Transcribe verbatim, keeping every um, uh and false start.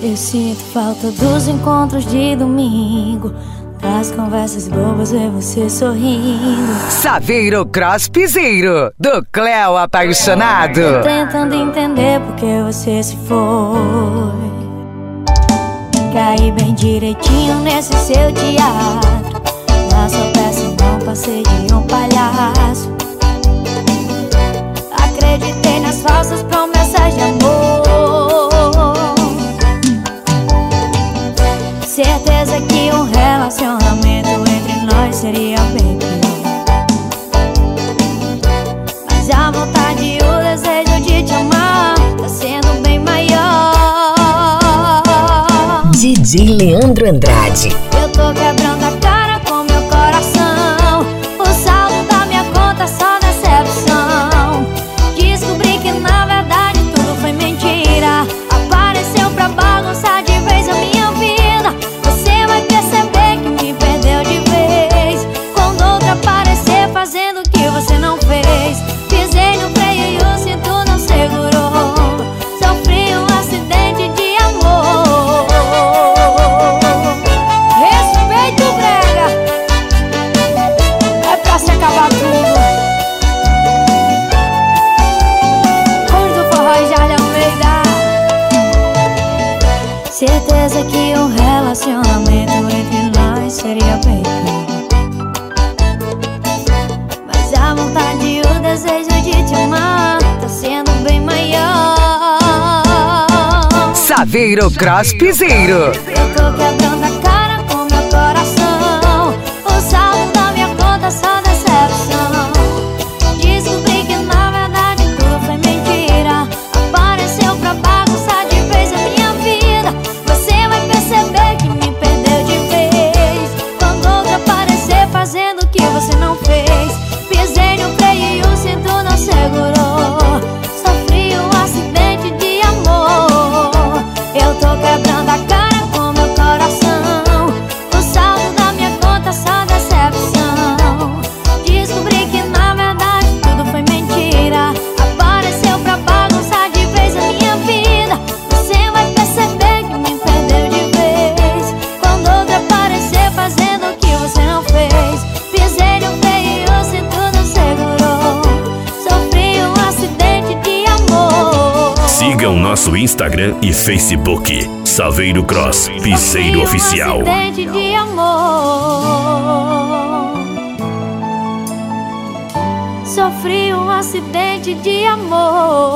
Eu sinto falta dos encontros de domingo, das conversas bobas, ver você sorrindo. Saveiro Cross Piseiro, do Cléo Apaixonado. Tô tentando entender porque você se foi. Caí bem direitinho nesse seu teatro. Na sua peça não passei de um palhaço. Acreditei nas falsas promessas de amor. Certeza que um relacionamento entre nós seria bem pior. Mas a vontade e o desejo de te amar tá sendo bem maior. D J Leandro Andrade. Eu tô quebrando a cara com meu coração. O saldo da minha conta só decepção. Descobri que na verdade tudo foi mentira. Apareceu pra bagunçar de vez a minha vida. Você vai perceber que me perdeu de vez quando outra aparecer fazendo o que você não fez. Pisei no freio e o cinto não segurou. Sofri um acidente de amor. Respeito brega, é pra se acabar tudo. Cores do forró e Jardim Almeida. Certeza que um relacionamento entre nós seria bem pior. Mas a vontade e o desejo de te amar tá sendo bem maior. Saveiro Cross Piseiro. Eu tô quebrando a cara com meu coração. O saldo da minha conta só decepção. Descobri que na verdade tudo foi mentira. Apareceu pra bagunçar de vez a minha vida. Você vai perceber que me perdeu de vez quando outra aparecer fazendo o que você não fez. Pisei no freio e o cinto não segurou. Sofri um acidente de amor. Eu tô quebrando a cara com meu coração. O saldo da minha conta só decepção. Descobri que na verdade tudo foi mentira. Apareceu pra bagunçar de vez a minha vida. Você vai perceber que me perdeu de vez quando outra aparecer fazendo o que você não fez. Pisei no freio e o cinto não segurou. Sofri um acidente de amor. Siga o nosso Instagram e Facebook, Saveiro Cross Piseiro Oficial. Sofri um acidente de amor. Sofri um acidente de amor.